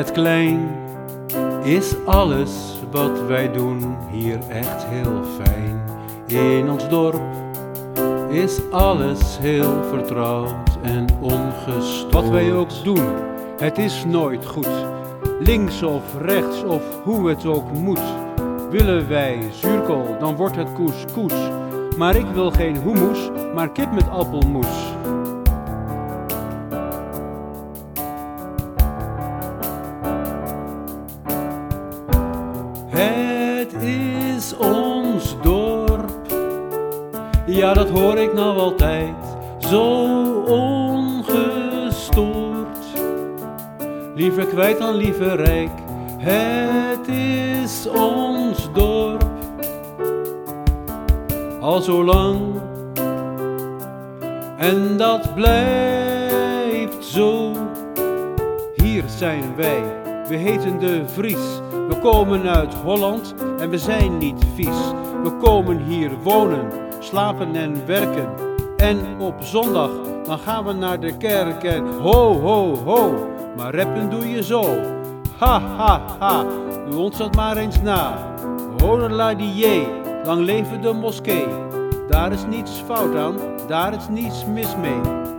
het klein is alles wat wij doen hier echt heel fijn. In ons dorp is alles heel vertrouwd en ongestoord. Wat wij ook doen, het is nooit goed. Links of rechts of hoe het ook moet. Willen wij zuurkool, dan wordt het couscous. Maar ik wil geen hummus, maar kip met appelmoes. Het is ons dorp, ja dat hoor ik nou altijd, zo ongestoord. Liever kwijt dan liever rijk, het is ons dorp. Al zo lang, en dat blijft zo. Hier zijn wij, we heten de Vries. We komen uit Holland en we zijn niet vies. We komen hier wonen, slapen en werken. En op zondag, dan gaan we naar de kerk en ho, ho, ho. Maar rappen doe je zo, ha, ha, ha. Doe ons dat maar eens na. Hodeladier, lang leven de moskee. Daar is niets fout aan, daar is niets mis mee.